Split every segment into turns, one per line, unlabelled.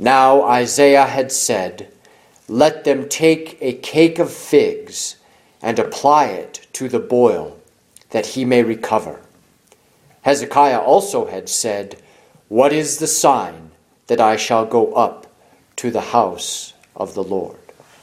Now Isaiah had said, "Let them take a cake of figs and apply it to the boil, that he may recover." Hezekiah also had said, "What is the sign that I shall go up to the house of the Lord?"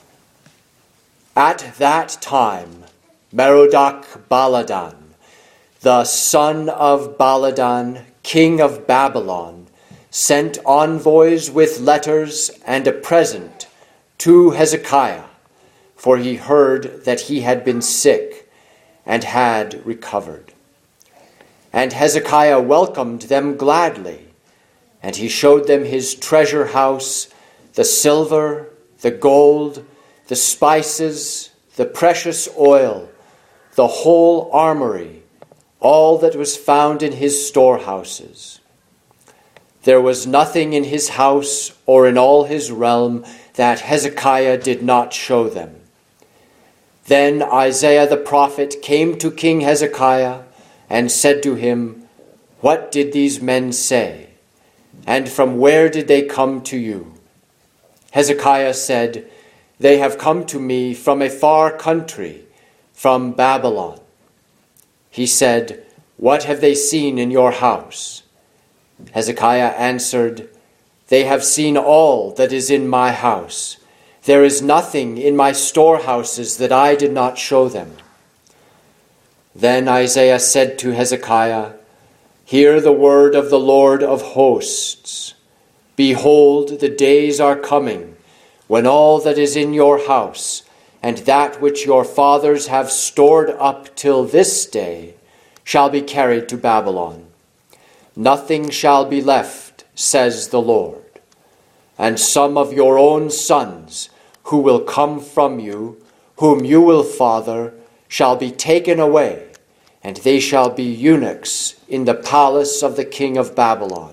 At that time, Merodach-Baladan, the son of Baladan, king of Babylon, sent envoys with letters and a present to Hezekiah, for he heard that he had been sick and had recovered. And Hezekiah welcomed them gladly, and he showed them his treasure house, the silver, the gold, the spices, the precious oil, the whole armory, all that was found in his storehouses. There was nothing in his house or in all his realm that Hezekiah did not show them. Then Isaiah the prophet came to King Hezekiah and said to him, "What did these men say? And from where did they come to you?" Hezekiah said, "They have come to me from a far country, from Babylon." He said, "What have they seen in your house?" Hezekiah answered, "They have seen all that is in my house. There is nothing in my storehouses that I did not show them." Then Isaiah said to Hezekiah, "Hear the word of the Lord of hosts. Behold, the days are coming, when all that is in your house, and that which your fathers have stored up till this day, shall be carried to Babylon. Nothing shall be left, says the Lord. And some of your own sons, who will come from you, whom you will father, shall be taken away, and they shall be eunuchs in the palace of the king of Babylon."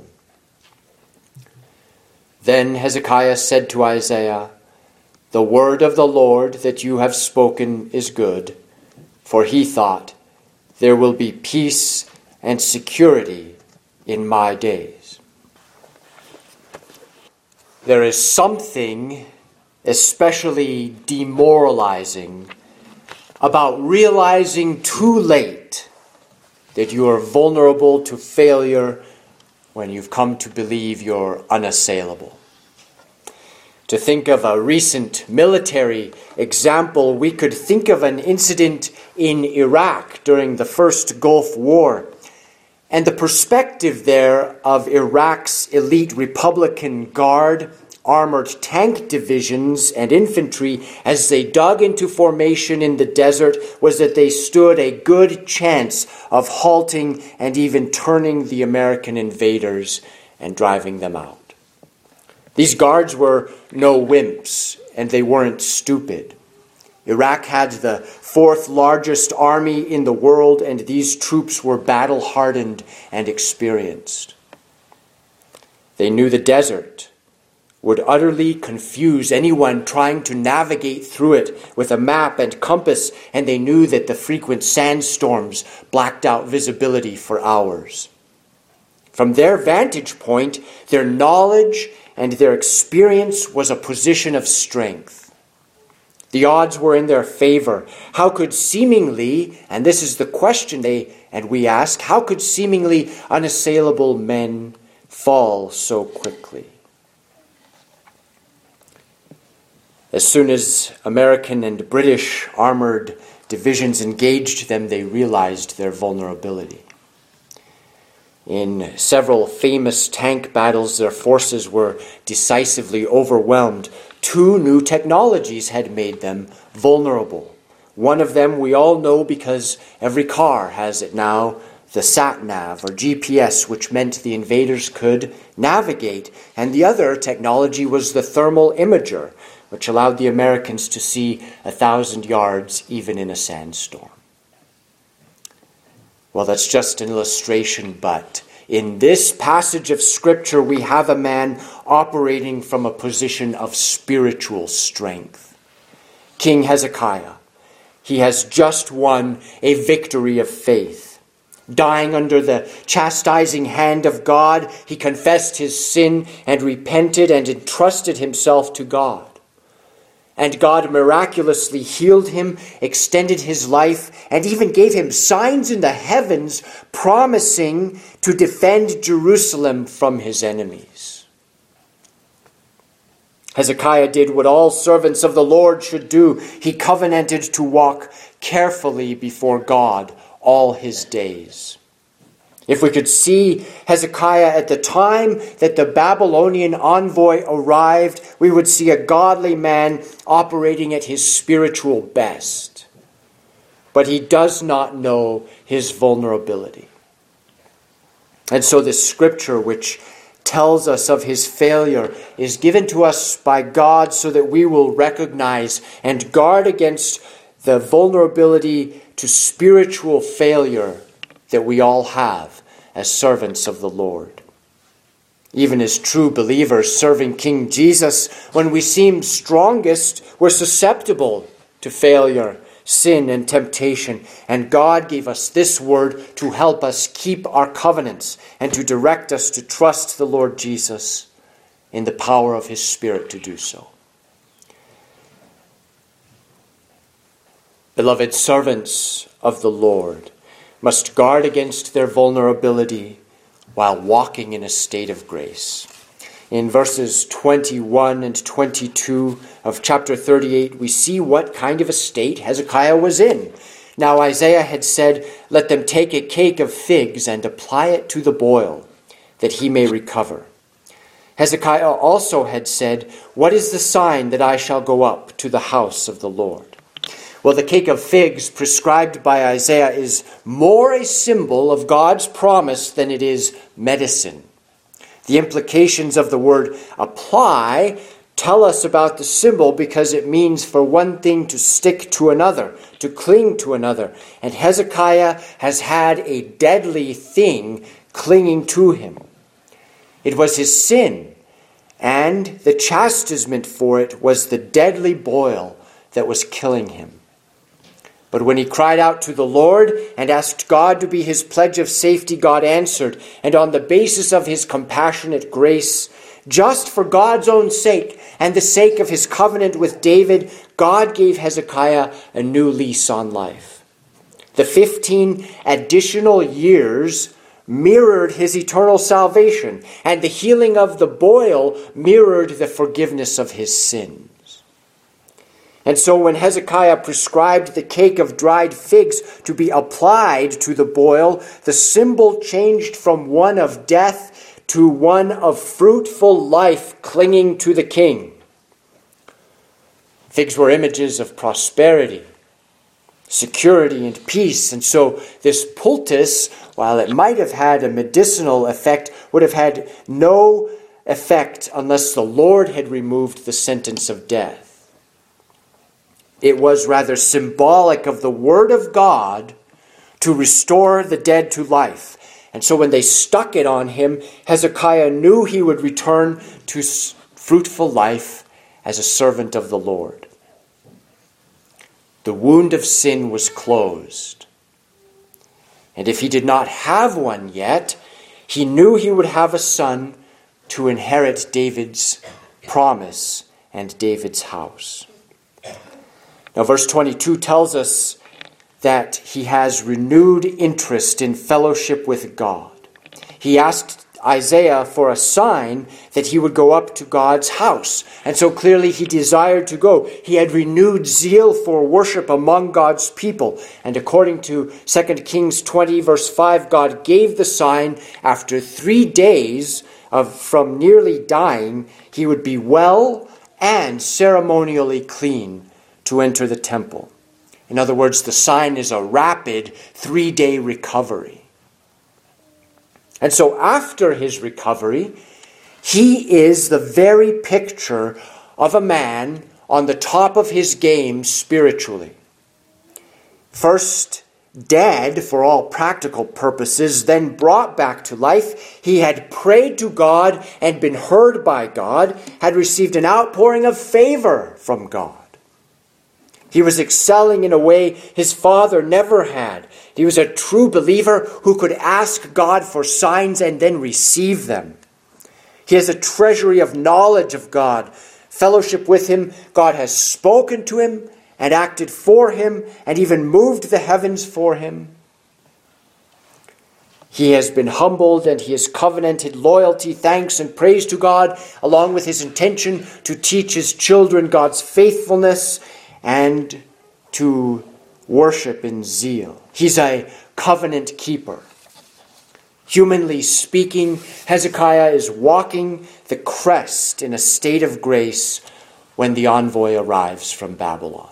Then Hezekiah said to Isaiah, "The word of the Lord that you have spoken is good," for he thought, "There will be peace and security in my days." There is something especially demoralizing about realizing too late that you are vulnerable to failure when you've come to believe you're unassailable. To think of a recent military example, we could think of an incident in Iraq during the first Gulf War, and the perspective there of Iraq's elite Republican Guard, armored tank divisions, and infantry as they dug into formation in the desert was that they stood a good chance of halting and even turning the American invaders and driving them out. These guards were no wimps, and they weren't stupid. Iraq had the fourth largest army in the world, and these troops were battle-hardened and experienced. They knew the desert would utterly confuse anyone trying to navigate through it with a map and compass, and they knew that the frequent sandstorms blacked out visibility for hours. From their vantage point, their knowledge and their experience was a position of strength. The odds were in their favor. How could seemingly, and this is the question we ask, how could seemingly unassailable men fall so quickly? As soon as American and British armored divisions engaged them, they realized their vulnerability. In several famous tank battles, their forces were decisively overwhelmed. 2 new technologies had made them vulnerable. One of them we all know because every car has it now, the sat-nav or GPS, which meant the invaders could navigate. And the other technology was the thermal imager, which allowed the Americans to see 1,000 yards even in a sandstorm. Well, that's just an illustration, but in this passage of Scripture, we have a man operating from a position of spiritual strength. King Hezekiah, he has just won a victory of faith. Dying under the chastising hand of God, he confessed his sin and repented and entrusted himself to God. And God miraculously healed him, extended his life, and even gave him signs in the heavens promising to defend Jerusalem from his enemies. Hezekiah did what all servants of the Lord should do. He covenanted to walk carefully before God all his days. If we could see Hezekiah at the time that the Babylonian envoy arrived, we would see a godly man operating at his spiritual best. But he does not know his vulnerability. And so this scripture, which tells us of his failure, is given to us by God so that we will recognize and guard against the vulnerability to spiritual failure that we all have as servants of the Lord. Even as true believers serving King Jesus, when we seem strongest, we're susceptible to failure, sin, and temptation. And God gave us this word to help us keep our covenants and to direct us to trust the Lord Jesus in the power of his Spirit to do so. Beloved servants of the Lord must guard against their vulnerability while walking in a state of grace. In verses 21 and 22 of chapter 38, we see what kind of a state Hezekiah was in. Now Isaiah had said, "Let them take a cake of figs and apply it to the boil, that he may recover." Hezekiah also had said, "What is the sign that I shall go up to the house of the Lord?" Well, the cake of figs prescribed by Isaiah is more a symbol of God's promise than it is medicine. The implications of the word apply tell us about the symbol because it means for one thing to stick to another, to cling to another. And Hezekiah has had a deadly thing clinging to him. It was his sin, and the chastisement for it was the deadly boil that was killing him. But when he cried out to the Lord and asked God to be his pledge of safety, God answered. And on the basis of his compassionate grace, just for God's own sake and the sake of his covenant with David, God gave Hezekiah a new lease on life. The 15 additional years mirrored his eternal salvation, and the healing of the boil mirrored the forgiveness of his sins. And so when Hezekiah prescribed the cake of dried figs to be applied to the boil, the symbol changed from one of death to one of fruitful life clinging to the king. Figs were images of prosperity, security, and peace. And so this poultice, while it might have had a medicinal effect, would have had no effect unless the Lord had removed the sentence of death. It was rather symbolic of the word of God to restore the dead to life. And so when they stuck it on him, Hezekiah knew he would return to fruitful life as a servant of the Lord. The wound of sin was closed. And if he did not have one yet, he knew he would have a son to inherit David's promise and David's house. Now, verse 22 tells us that he has renewed interest in fellowship with God. He asked Isaiah for a sign that he would go up to God's house. And so clearly he desired to go. He had renewed zeal for worship among God's people. And according to 2 Kings 20, verse 5, God gave the sign after 3 days from nearly dying, he would be well and ceremonially clean to enter the temple. In other words, the sign is a rapid 3-day recovery. And so after his recovery, he is the very picture of a man on the top of his game spiritually. First dead for all practical purposes, then brought back to life. He had prayed to God and been heard by God, had received an outpouring of favor from God. He was excelling in a way his father never had. He was a true believer who could ask God for signs and then receive them. He has a treasury of knowledge of God. Fellowship with him, God has spoken to him and acted for him and even moved the heavens for him. He has been humbled and he has covenanted loyalty, thanks, and praise to God, along with his intention to teach his children God's faithfulness and to worship in zeal. He's a covenant keeper. Humanly speaking, Hezekiah is walking the crest in a state of grace when the envoy arrives from Babylon.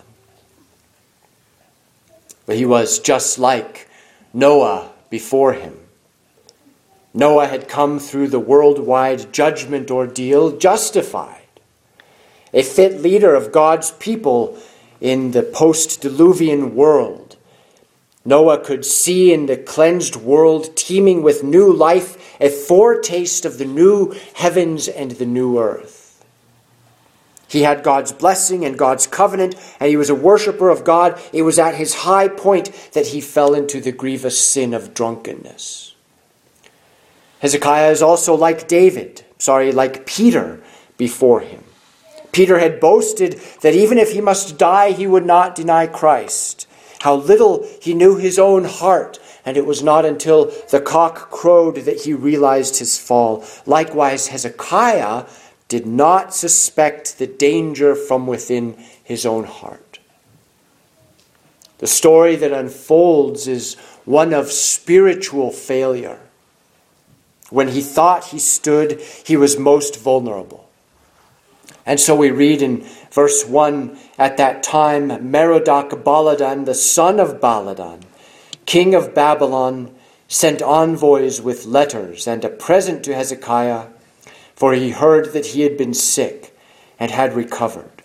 But he was just like Noah before him. Noah had come through the worldwide judgment ordeal justified, a fit leader of God's people in the post-Diluvian world. Noah could see in the cleansed world teeming with new life a foretaste of the new heavens and the new earth. He had God's blessing and God's covenant, and he was a worshiper of God. It was at his high point that he fell into the grievous sin of drunkenness. Hezekiah is also like like Peter before him. Peter had boasted that even if he must die, he would not deny Christ. How little he knew his own heart, and it was not until the cock crowed that he realized his fall. Likewise, Hezekiah did not suspect the danger from within his own heart. The story that unfolds is one of spiritual failure. When he thought he stood, he was most vulnerable. And so we read in verse 1, at that time, Merodach-Baladan, the son of Baladan, king of Babylon, sent envoys with letters and a present to Hezekiah, for he heard that he had been sick and had recovered.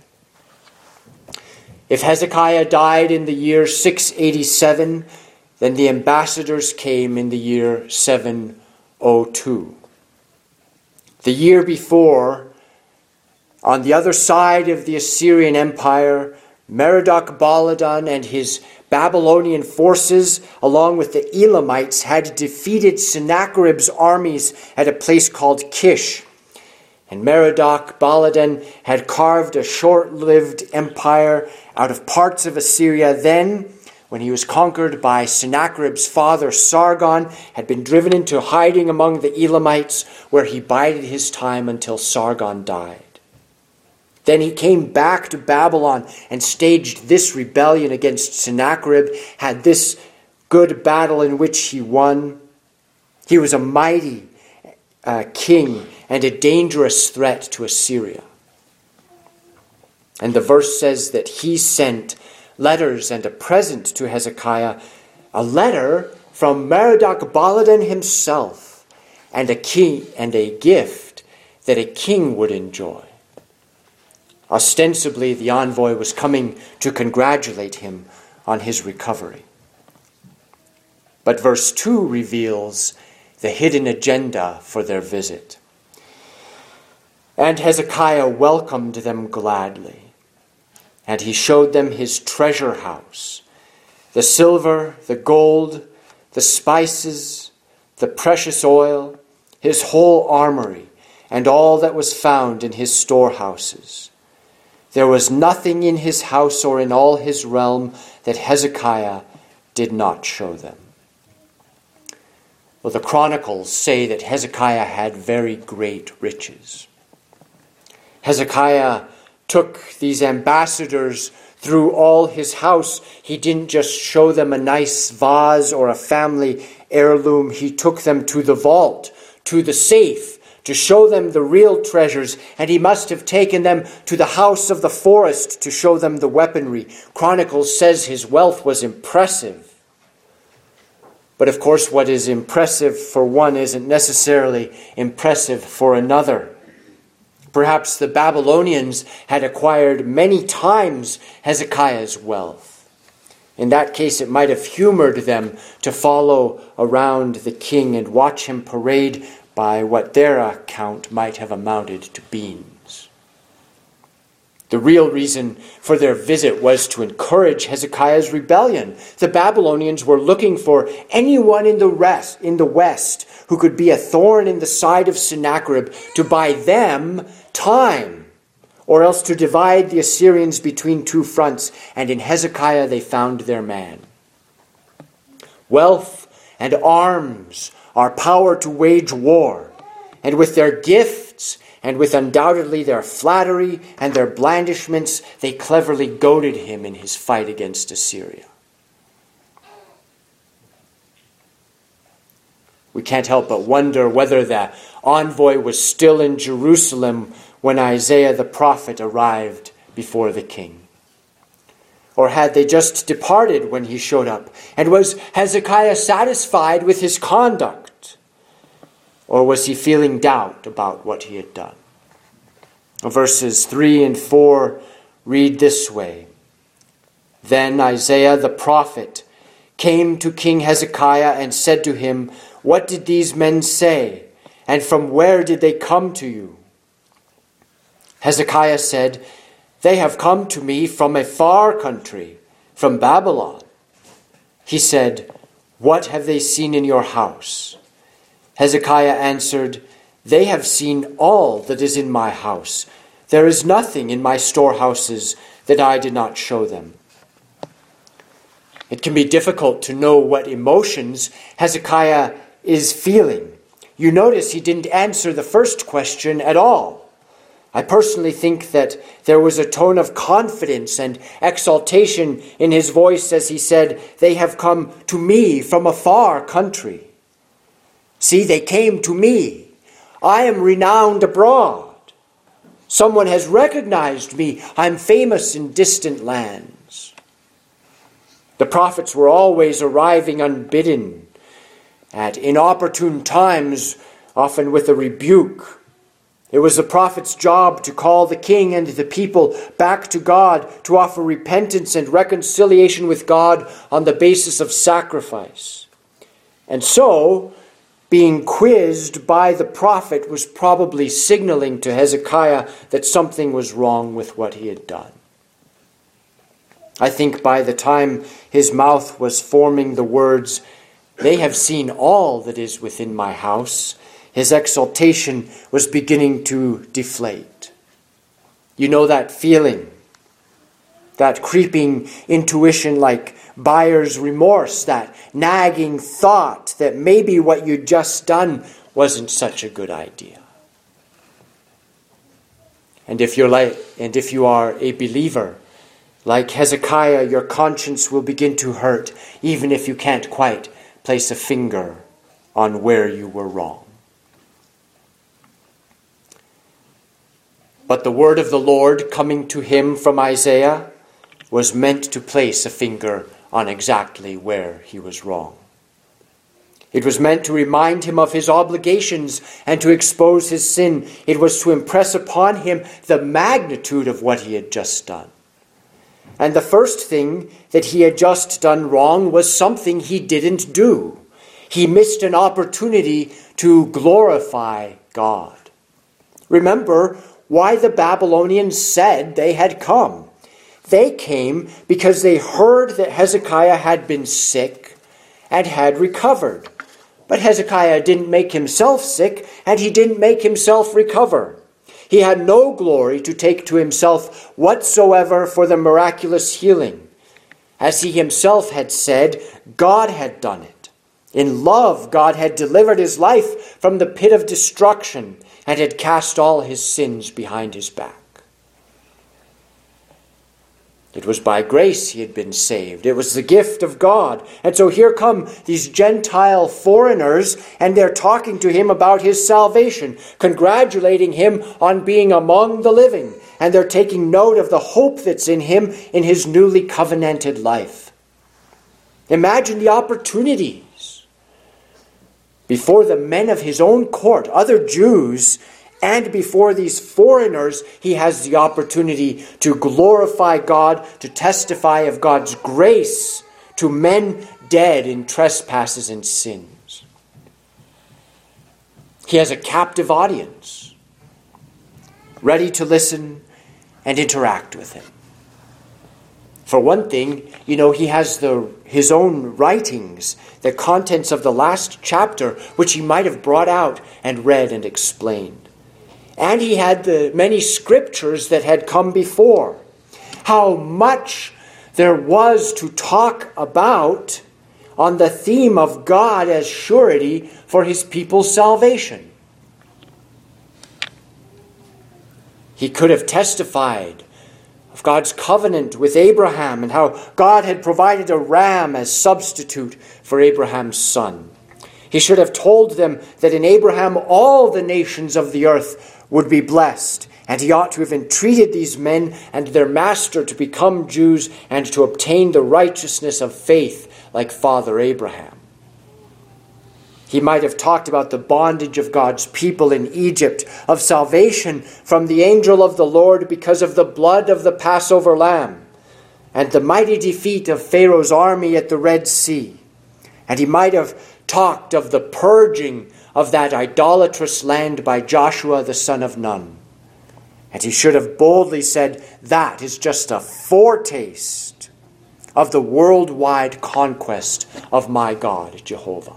If Hezekiah died in the year 687, then the ambassadors came in the year 702. The year before, on the other side of the Assyrian Empire, Merodach-Baladan and his Babylonian forces, along with the Elamites, had defeated Sennacherib's armies at a place called Kish. And Merodach-Baladan had carved a short-lived empire out of parts of Assyria. Then, when he was conquered by Sennacherib's father Sargon, had been driven into hiding among the Elamites, where he bided his time until Sargon died. Then he came back to Babylon and staged this rebellion against Sennacherib, had this good battle in which he won. He was a mighty king and a dangerous threat to Assyria. And the verse says that he sent letters and a present to Hezekiah, a letter from Merodach-Baladan himself, and a key and a gift that a king would enjoy. Ostensibly, the envoy was coming to congratulate him on his recovery. But verse 2 reveals the hidden agenda for their visit. And Hezekiah welcomed them gladly, and he showed them his treasure house, the silver, the gold, the spices, the precious oil, his whole armory, and all that was found in his storehouses. There was nothing in his house or in all his realm that Hezekiah did not show them. Well, the Chronicles say that Hezekiah had very great riches. Hezekiah took these ambassadors through all his house. He didn't just show them a nice vase or a family heirloom. He took them to the vault, to the safe, to show them the real treasures, and he must have taken them to the house of the forest to show them the weaponry. Chronicles says his wealth was impressive. But of course, what is impressive for one isn't necessarily impressive for another. Perhaps the Babylonians had acquired many times Hezekiah's wealth. In that case, it might have humored them to follow around the king and watch him parade by what their account might have amounted to beans. The real reason for their visit was to encourage Hezekiah's rebellion. The Babylonians were looking for anyone in the west who could be a thorn in the side of Sennacherib to buy them time, or else to divide the Assyrians between two fronts. And in Hezekiah they found their man. Wealth and arms are power to wage war, and with their gifts and with undoubtedly their flattery and their blandishments, they cleverly goaded him in his fight against Assyria. We can't help but wonder whether the envoy was still in Jerusalem when Isaiah the prophet arrived before the king. Or had they just departed when he showed up? And was Hezekiah satisfied with his conduct? Or was he feeling doubt about what he had done? Verses 3 and 4 read this way. Then Isaiah the prophet came to King Hezekiah and said to him, "What did these men say? And from where did they come to you?" Hezekiah said, "They have come to me from a far country, from Babylon." He said, "What have they seen in your house?" Hezekiah answered, "They have seen all that is in my house. There is nothing in my storehouses that I did not show them." It can be difficult to know what emotions Hezekiah is feeling. You notice he didn't answer the first question at all. I personally think that there was a tone of confidence and exaltation in his voice as he said, "They have come to me from a far country." See, they came to me. I am renowned abroad. Someone has recognized me. I'm famous in distant lands. The prophets were always arriving unbidden, at inopportune times, often with a rebuke. It was the prophet's job to call the king and the people back to God, to offer repentance and reconciliation with God on the basis of sacrifice. And so, being quizzed by the prophet was probably signaling to Hezekiah that something was wrong with what he had done. I think by the time his mouth was forming the words, "They have seen all that is within my house," his exaltation was beginning to deflate. You know that feeling, that creeping intuition like buyer's remorse, that nagging thought that maybe what you'd just done wasn't such a good idea. And if you are a believer, like Hezekiah, your conscience will begin to hurt, even if you can't quite place a finger on where you were wrong. But the word of the Lord coming to him from Isaiah was meant to place a finger on exactly where he was wrong. It was meant to remind him of his obligations and to expose his sin. It was to impress upon him the magnitude of what he had just done. And the first thing that he had just done wrong was something he didn't do. He missed an opportunity to glorify God. Remember why the Babylonians said they had come. They came because they heard that Hezekiah had been sick and had recovered. But Hezekiah didn't make himself sick, and he didn't make himself recover. He had no glory to take to himself whatsoever for the miraculous healing. As he himself had said, God had done it. In love, God had delivered his life from the pit of destruction and had cast all his sins behind his back. It was by grace he had been saved. It was the gift of God. And so here come these Gentile foreigners, and they're talking to him about his salvation, congratulating him on being among the living. And they're taking note of the hope that's in him in his newly covenanted life. Imagine the opportunities before the men of his own court, other Jews, and before these foreigners. He has the opportunity to glorify God, to testify of God's grace to men dead in trespasses and sins. He has a captive audience, ready to listen and interact with him. For one thing, he has his own writings, the contents of the last chapter, which he might have brought out and read and explained. And he had the many scriptures that had come before. How much there was to talk about on the theme of God as surety for his people's salvation. He could have testified of God's covenant with Abraham and how God had provided a ram as substitute for Abraham's son. He should have told them that in Abraham all the nations of the earth would be blessed, and he ought to have entreated these men and their master to become Jews and to obtain the righteousness of faith like Father Abraham. He might have talked about the bondage of God's people in Egypt, of salvation from the angel of the Lord because of the blood of the Passover lamb, and the mighty defeat of Pharaoh's army at the Red Sea. And he might have talked of the purging of that idolatrous land by Joshua the son of Nun. And he should have boldly said, that is just a foretaste of the worldwide conquest of my God, Jehovah.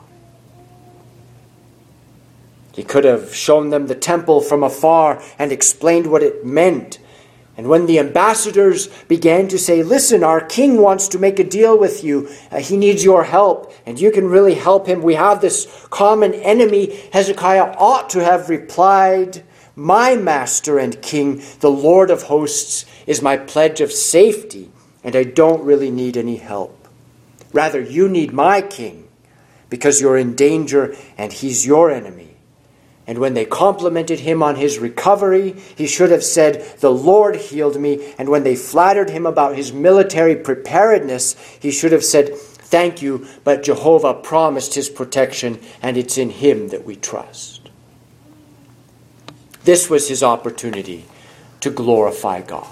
He could have shown them the temple from afar and explained what it meant. And when the ambassadors began to say, listen, our king wants to make a deal with you. He needs your help, and you can really help him. We have this common enemy. Hezekiah ought to have replied, my master and king, the Lord of hosts, is my pledge of safety, and I don't really need any help. Rather, you need my king, because you're in danger and he's your enemy. And when they complimented him on his recovery, he should have said, the Lord healed me. And when they flattered him about his military preparedness, he should have said, thank you, but Jehovah promised his protection, and it's in him that we trust. This was his opportunity to glorify God.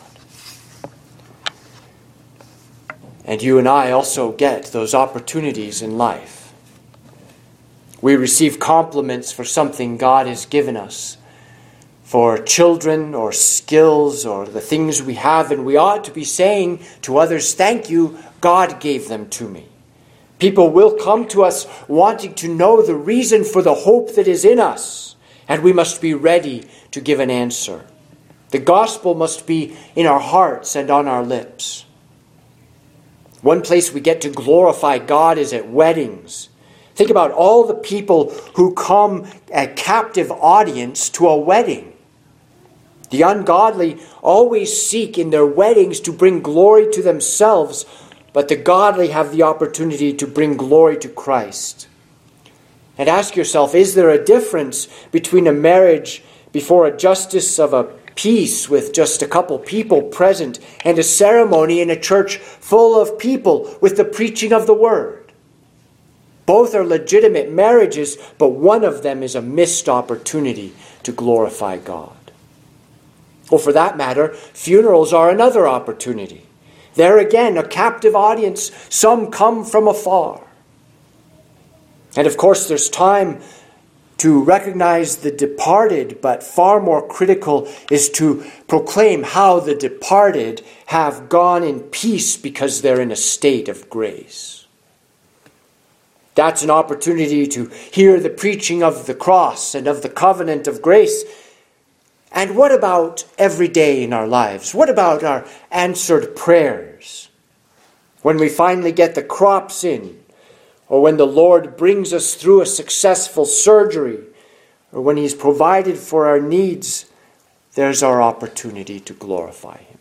And you and I also get those opportunities in life. We receive compliments for something God has given us, for children or skills or the things we have, and we ought to be saying to others, thank you, God gave them to me. People will come to us wanting to know the reason for the hope that is in us, and we must be ready to give an answer. The gospel must be in our hearts and on our lips. One place we get to glorify God is at weddings. Think about all the people who come a captive audience to a wedding. The ungodly always seek in their weddings to bring glory to themselves, but the godly have the opportunity to bring glory to Christ. And ask yourself, is there a difference between a marriage before a justice of a peace with just a couple people present and a ceremony in a church full of people with the preaching of the word? Both are legitimate marriages, but one of them is a missed opportunity to glorify God. Or for that matter, funerals are another opportunity. There again, a captive audience, some come from afar. And of course, there's time to recognize the departed, but far more critical is to proclaim how the departed have gone in peace because they're in a state of grace. That's an opportunity to hear the preaching of the cross and of the covenant of grace. And what about every day in our lives? What about our answered prayers? When we finally get the crops in, or when the Lord brings us through a successful surgery, or when He's provided for our needs, there's our opportunity to glorify Him.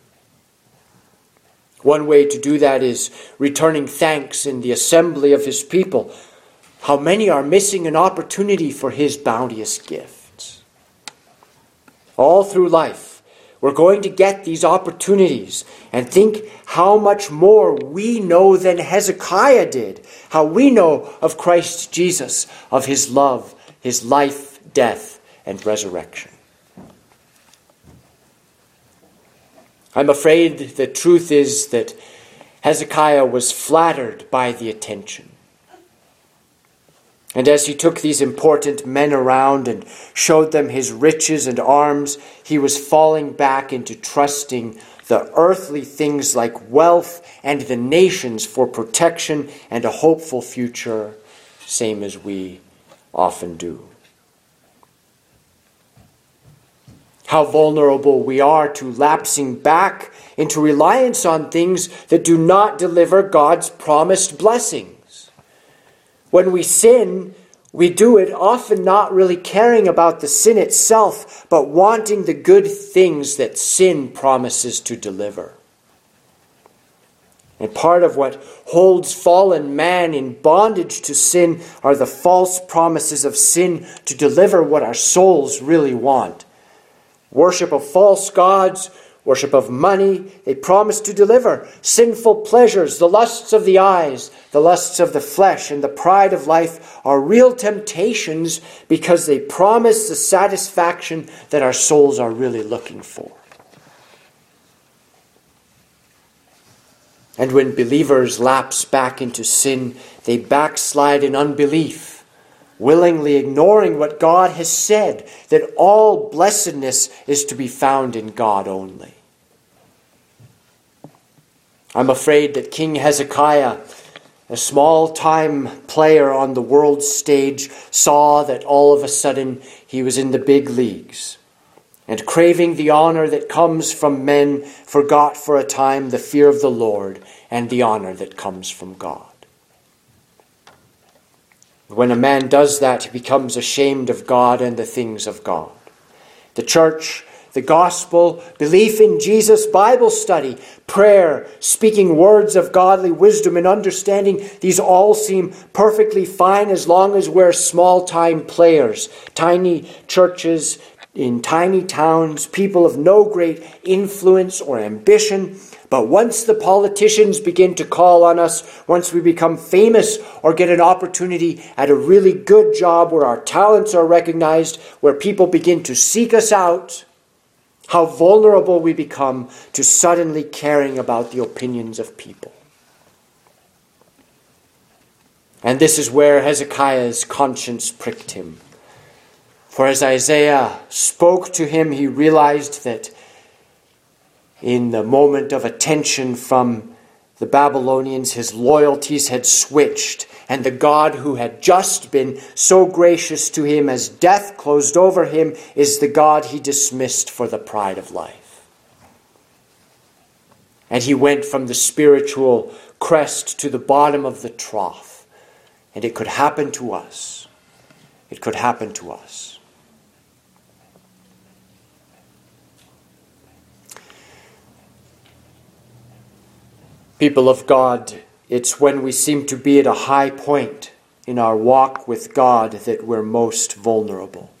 One way to do that is returning thanks in the assembly of His people. How many are missing an opportunity for His bounteous gifts? All through life, we're going to get these opportunities, and think how much more we know than Hezekiah did. How we know of Christ Jesus, of His love, His life, death, and resurrection. I'm afraid the truth is that Hezekiah was flattered by the attention. And as he took these important men around and showed them his riches and arms, he was falling back into trusting the earthly things like wealth and the nations for protection and a hopeful future, same as we often do. How vulnerable we are to lapsing back into reliance on things that do not deliver God's promised blessings. When we sin, we do it often not really caring about the sin itself, but wanting the good things that sin promises to deliver. And part of what holds fallen man in bondage to sin are the false promises of sin to deliver what our souls really want. Worship of false gods, worship of money, they promise to deliver. Sinful pleasures, the lusts of the eyes, the lusts of the flesh, and the pride of life are real temptations because they promise the satisfaction that our souls are really looking for. And when believers lapse back into sin, they backslide in unbelief, willingly ignoring what God has said, that all blessedness is to be found in God only. I'm afraid that King Hezekiah, a small-time player on the world stage, saw that all of a sudden he was in the big leagues, and craving the honor that comes from men, forgot for a time the fear of the Lord and the honor that comes from God. When a man does that, he becomes ashamed of God and the things of God. The church, the gospel, belief in Jesus, Bible study, prayer, speaking words of godly wisdom and understanding, these all seem perfectly fine as long as we're small-time players, tiny churches in tiny towns, people of no great influence or ambition. But once the politicians begin to call on us, once we become famous or get an opportunity at a really good job where our talents are recognized, where people begin to seek us out, how vulnerable we become to suddenly caring about the opinions of people. And this is where Hezekiah's conscience pricked him. For as Isaiah spoke to him, he realized that in the moment of attention from the Babylonians, his loyalties had switched, and the God who had just been so gracious to him as death closed over him is the God he dismissed for the pride of life. And he went from the spiritual crest to the bottom of the trough. And it could happen to us. It could happen to us. People of God, it's when we seem to be at a high point in our walk with God that we're most vulnerable.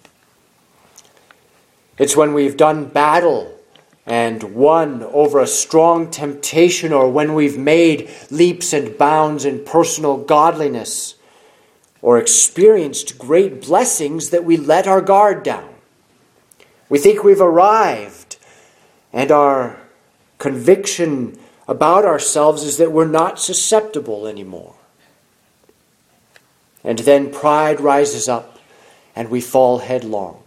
It's when we've done battle and won over a strong temptation, or when we've made leaps and bounds in personal godliness or experienced great blessings, that we let our guard down. We think we've arrived, and our conviction about ourselves is that we're not susceptible anymore. And then pride rises up and we fall headlong.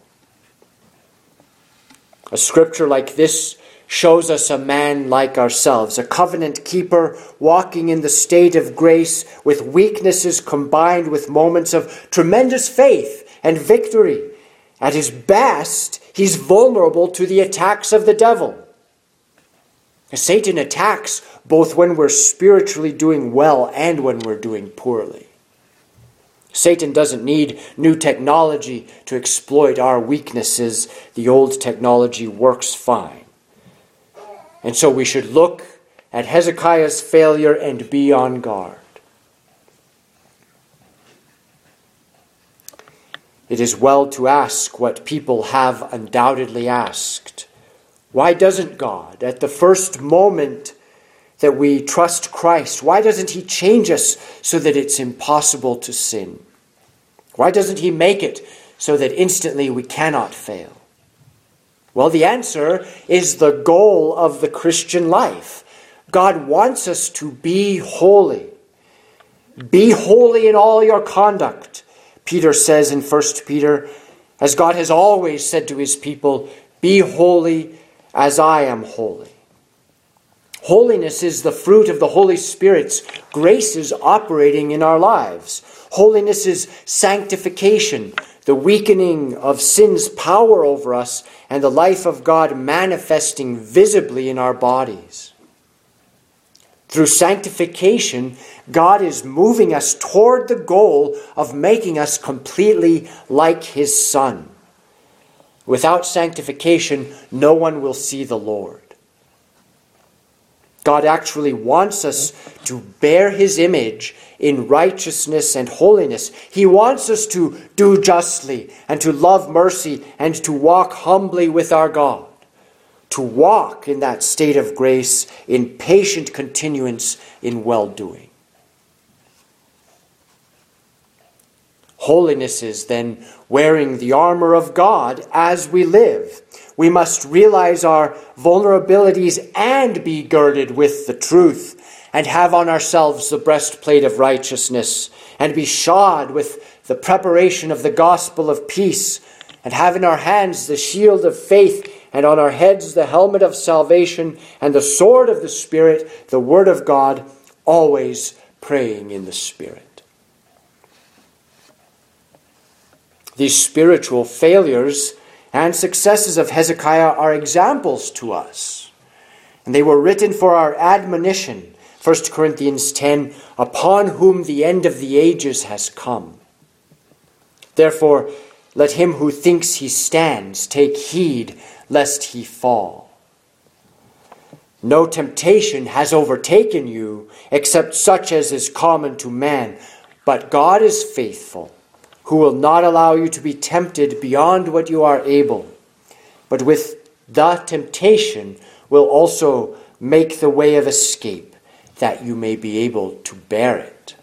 A scripture like this shows us a man like ourselves, a covenant keeper walking in the state of grace with weaknesses combined with moments of tremendous faith and victory. At his best, he's vulnerable to the attacks of the devil. Satan attacks both when we're spiritually doing well and when we're doing poorly. Satan doesn't need new technology to exploit our weaknesses. The old technology works fine. And so we should look at Hezekiah's failure and be on guard. It is well to ask what people have undoubtedly asked. Why doesn't God, at the first moment that we trust Christ, why doesn't he change us so that it's impossible to sin? Why doesn't he make it so that instantly we cannot fail? Well, the answer is the goal of the Christian life. God wants us to be holy. Be holy in all your conduct, Peter says in 1 Peter, as God has always said to his people, be holy as I am holy. Holiness is the fruit of the Holy Spirit's graces operating in our lives. Holiness is sanctification, the weakening of sin's power over us, and the life of God manifesting visibly in our bodies. Through sanctification, God is moving us toward the goal of making us completely like his Son. Without sanctification, no one will see the Lord. God actually wants us to bear his image in righteousness and holiness. He wants us to do justly and to love mercy and to walk humbly with our God. To walk in that state of grace in patient continuance in well-doing. Holiness is then wearing the armor of God as we live. We must realize our vulnerabilities and be girded with the truth, and have on ourselves the breastplate of righteousness, and be shod with the preparation of the gospel of peace, and have in our hands the shield of faith, and on our heads the helmet of salvation, and the sword of the Spirit, the word of God, always praying in the Spirit. These spiritual failures and successes of Hezekiah are examples to us. And they were written for our admonition. 1 Corinthians 10, upon whom the end of the ages has come. Therefore, let him who thinks he stands take heed lest he fall. No temptation has overtaken you except such as is common to man, but God is faithful, who will not allow you to be tempted beyond what you are able, but with the temptation will also make the way of escape, that you may be able to bear it.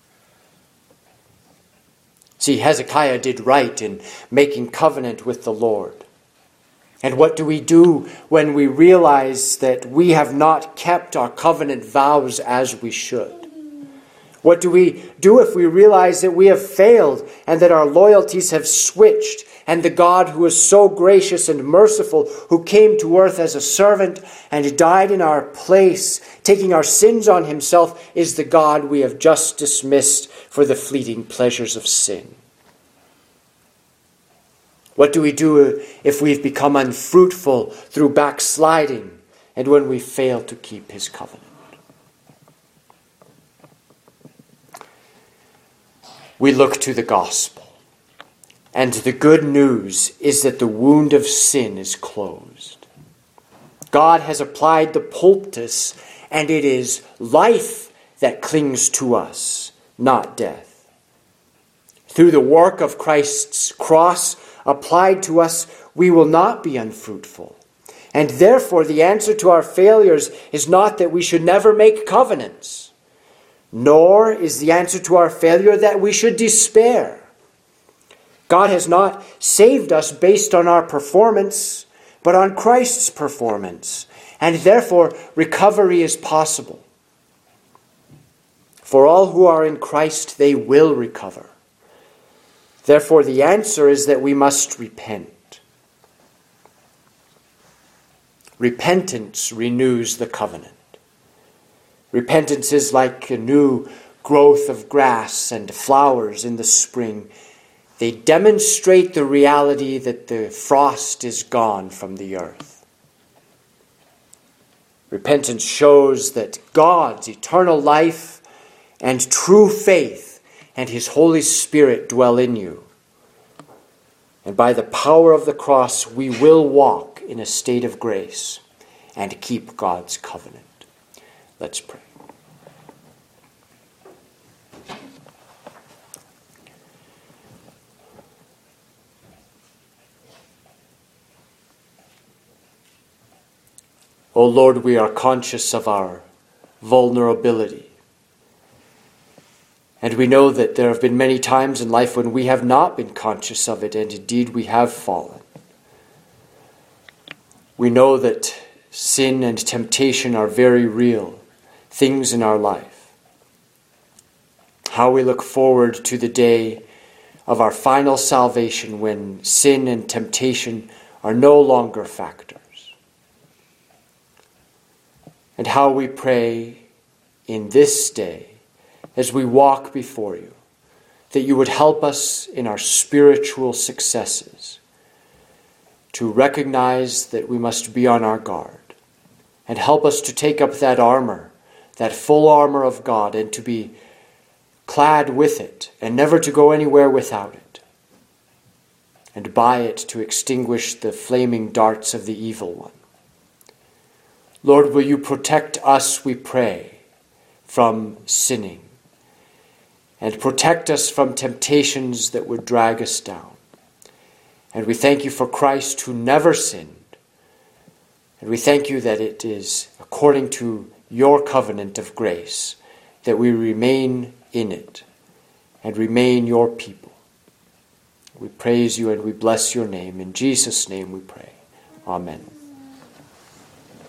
See, Hezekiah did right in making covenant with the Lord. And what do we do when we realize that we have not kept our covenant vows as we should? What do we do if we realize that we have failed and that our loyalties have switched, and the God who is so gracious and merciful, who came to earth as a servant and died in our place, taking our sins on himself, is the God we have just dismissed for the fleeting pleasures of sin? What do we do if we've become unfruitful through backsliding and when we fail to keep his covenant? We look to the gospel, and the good news is that the wound of sin is closed. God has applied the poultice, and it is life that clings to us, not death. Through the work of Christ's cross applied to us, we will not be unfruitful. And therefore, the answer to our failures is not that we should never make covenants, nor is the answer to our failure that we should despair. God has not saved us based on our performance, but on Christ's performance, and therefore recovery is possible. For all who are in Christ, they will recover. Therefore, the answer is that we must repent. Repentance renews the covenant. Repentance is like a new growth of grass and flowers in the spring. They demonstrate the reality that the frost is gone from the earth. Repentance shows that God's eternal life and true faith and his Holy Spirit dwell in you. And by the power of the cross, we will walk in a state of grace and keep God's covenant. Let's pray. O Lord, we are conscious of our vulnerability. And we know that there have been many times in life when we have not been conscious of it, and indeed we have fallen. We know that sin and temptation are very real things in our life. How we look forward to the day of our final salvation when sin and temptation are no longer factors. And how we pray in this day as we walk before you, that you would help us in our spiritual successes to recognize that we must be on our guard, and help us to take up that armor, that full armor of God, and to be clad with it, and never to go anywhere without it, and by it to extinguish the flaming darts of the evil one. Lord, will you protect us, we pray, from sinning, and protect us from temptations that would drag us down. And we thank you for Christ who never sinned. And we thank you that it is according to your covenant of grace that we remain in it and remain your people. We praise you and we bless your name. In Jesus' name we pray. Amen.